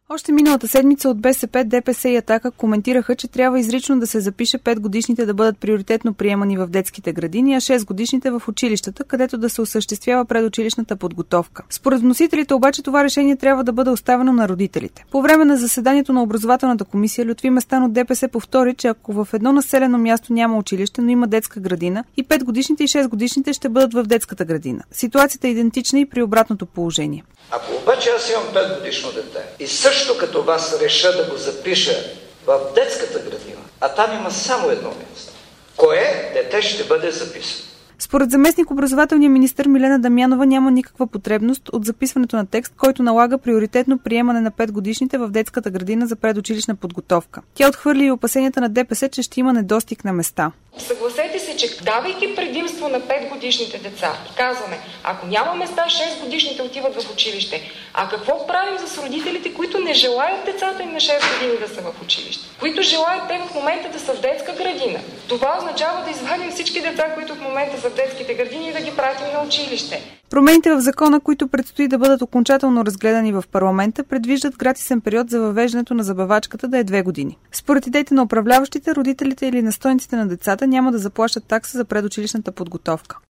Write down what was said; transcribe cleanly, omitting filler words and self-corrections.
Още миналата седмица от БСП, ДПС и Атака коментираха, че трябва изрично да се запише 5-годишните да бъдат приоритетно приемани в детските градини, а 6-годишните в училищата, където да се осъществява предучилищната подготовка. Според вносителите обаче това решение трябва да бъде оставено на родителите. По време на заседанието на образователната комисия Лютви Местан от ДПС повтори, че ако в едно населено място няма училище, но има детска градина, и 5-годишните и 6-годишните ще бъдат в детската градина. Ситуацията е идентична и при обратното положение. Ако обаче аз имам 5-годишно дете и също като вас реша да го запиша в детската градина, а там има само едно място, кое дете ще бъде записано? Според заместник образователния министър Милена Дамянова няма никаква потребност от записването на текст, който налага приоритетно приемане на 5-годишните в детската градина за предучилищна подготовка. Тя отхвърли и опасенията на ДПС, че ще има недостиг на места. Съгласете се, че давайки предимство на 5-годишните деца, казваме, ако няма места, 6-годишните отиват в училище. А какво правим с родителите, които не желаят децата им на 6 години да са в училище? Които желаят те в момента да са в детска градина? Това означава да извадим всички деца, които в момента са в детските градини и да ги пратим на училище. Промените в закона, които предстои да бъдат окончателно разгледани в парламента, предвиждат гратисен период за въвеждането на забавачката да е 2 години. Според идеите на управляващите, родителите или настойниците на децата няма да заплащат такса за предучилищната подготовка.